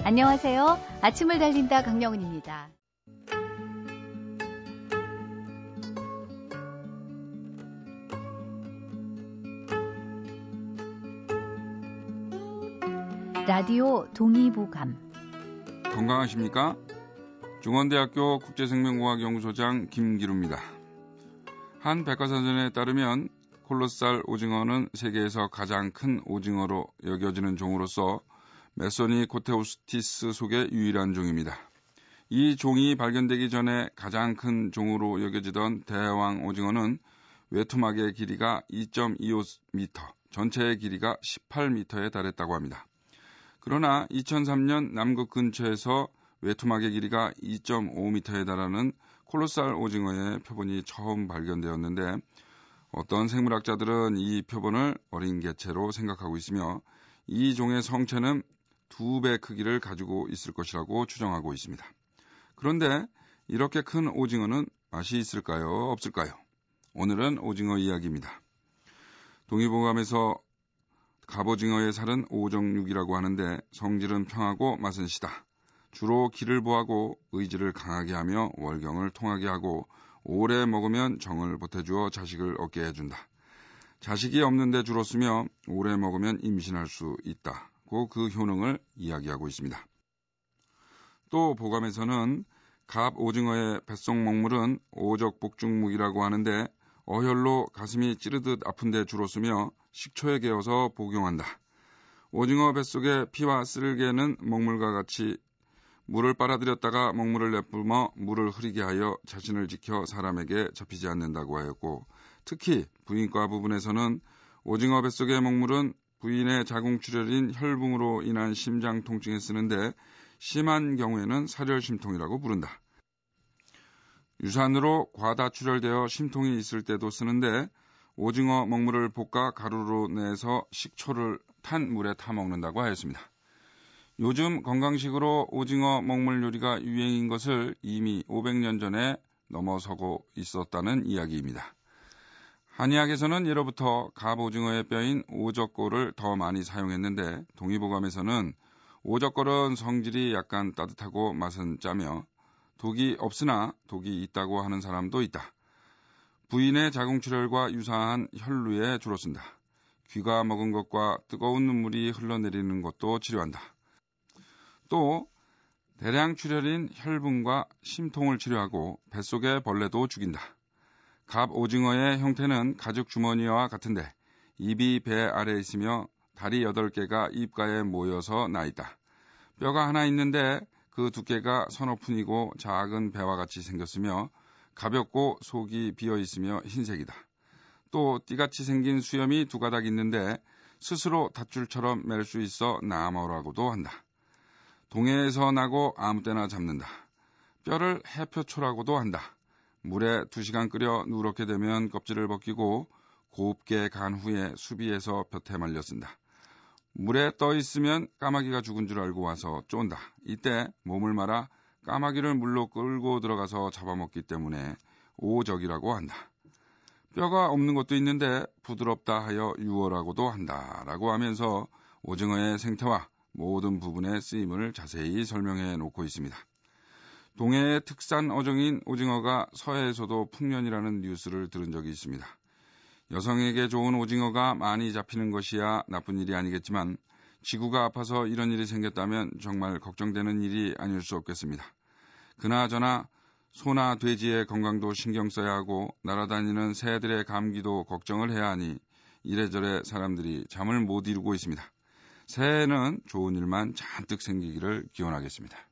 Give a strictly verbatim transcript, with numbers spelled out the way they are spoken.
안녕하세요. 아침을 달린다 강영은입니다. 라디오 동의보감. 건강하십니까? 중원대학교 국제생명공학연구소장 김기루입니다. 한 백과사전에 따르면 콜로살 오징어는 세계에서 가장 큰 오징어로 여겨지는 종으로서 메소니 코테우스티스 속의 유일한 종입니다. 이 종이 발견되기 전에 가장 큰 종으로 여겨지던 대왕 오징어는 외투막의 길이가 이 점 이오 미터, 전체의 길이가 십팔 미터에 달했다고 합니다. 그러나 이천삼 년 남극 근처에서 외투막의 길이가 이 점 오 미터에 달하는 콜로살 오징어의 표본이 처음 발견되었는데 어떤 생물학자들은 이 표본을 어린 개체로 생각하고 있으며 이 종의 성체는 두 배 크기를 가지고 있을 것이라고 추정하고 있습니다. 그런데 이렇게 큰 오징어는 맛이 있을까요? 없을까요? 오늘은 오징어 이야기입니다. 동의보감에서 갑오징어의 살은 오정육이라고 하는데 성질은 평하고 맛은 시다. 주로 기를 보하고 의지를 강하게 하며 월경을 통하게 하고 오래 먹으면 정을 보태주어 자식을 얻게 해준다. 자식이 없는데 주로 쓰며 오래 먹으면 임신할 수 있다고 그 효능을 이야기하고 있습니다. 또 보감에서는 갑오징어의 뱃속 먹물은 오적복중묵이라고 하는데 어혈로 가슴이 찌르듯 아픈데 주로 쓰며 식초에 개어서 복용한다. 오징어 뱃속의 피와 쓸개는 먹물과 같이 물을 빨아들였다가 먹물을 내뿜어 물을 흐리게 하여 자신을 지켜 사람에게 잡히지 않는다고 하였고 특히 부인과 부분에서는 오징어 뱃속의 먹물은 부인의 자궁출혈인 혈붕으로 인한 심장 통증에 쓰는데 심한 경우에는 사렬심통이라고 부른다. 유산으로 과다 출혈되어 심통이 있을 때도 쓰는데 오징어 먹물을 볶아 가루로 내서 식초를 탄 물에 타 먹는다고 하였습니다. 요즘 건강식으로 오징어 먹물 요리가 유행인 것을 이미 오백 년 전에 넘어서고 있었다는 이야기입니다. 한의학에서는 예로부터 갑오징어의 뼈인 오적골을 더 많이 사용했는데 동의보감에서는 오적골은 성질이 약간 따뜻하고 맛은 짜며 독이 없으나 독이 있다고 하는 사람도 있다. 부인의 자궁출혈과 유사한 혈루에 주로 쓴다. 귀가 먹은 것과 뜨거운 눈물이 흘러내리는 것도 치료한다. 또 대량 출혈인 혈붕과 심통을 치료하고 뱃속의 벌레도 죽인다. 갑오징어의 형태는 가죽 주머니와 같은데 입이 배 아래에 있으며 다리 여덟 개가 입가에 모여서 나 있다. 뼈가 하나 있는데 그 두께가 서너 푼이고 작은 배와 같이 생겼으며 가볍고 속이 비어 있으며 흰색이다. 또 띠같이 생긴 수염이 두 가닥 있는데 스스로 닷줄처럼 맬 수 있어 나머라고도 한다. 동해에서 나고 아무 때나 잡는다. 뼈를 해표초라고도 한다. 물에 두 시간 끓여 누렇게 되면 껍질을 벗기고 곱게 간 후에 수비에서 볕에 말려 쓴다. 물에 떠 있으면 까마귀가 죽은 줄 알고 와서 쫀다. 이때 몸을 말아 까마귀를 물로 끌고 들어가서 잡아먹기 때문에 오적이라고 한다. 뼈가 없는 것도 있는데 부드럽다 하여 유어라고도 한다. 라고 하면서 오징어의 생태와 모든 부분의 쓰임을 자세히 설명해 놓고 있습니다. 동해의 특산 어종인 오징어가 서해에서도 풍년이라는 뉴스를 들은 적이 있습니다. 여성에게 좋은 오징어가 많이 잡히는 것이야 나쁜 일이 아니겠지만 지구가 아파서 이런 일이 생겼다면 정말 걱정되는 일이 아닐 수 없겠습니다. 그나저나 소나 돼지의 건강도 신경 써야 하고 날아다니는 새들의 감기도 걱정을 해야 하니 이래저래 사람들이 잠을 못 이루고 있습니다. 새해에는 좋은 일만 잔뜩 생기기를 기원하겠습니다.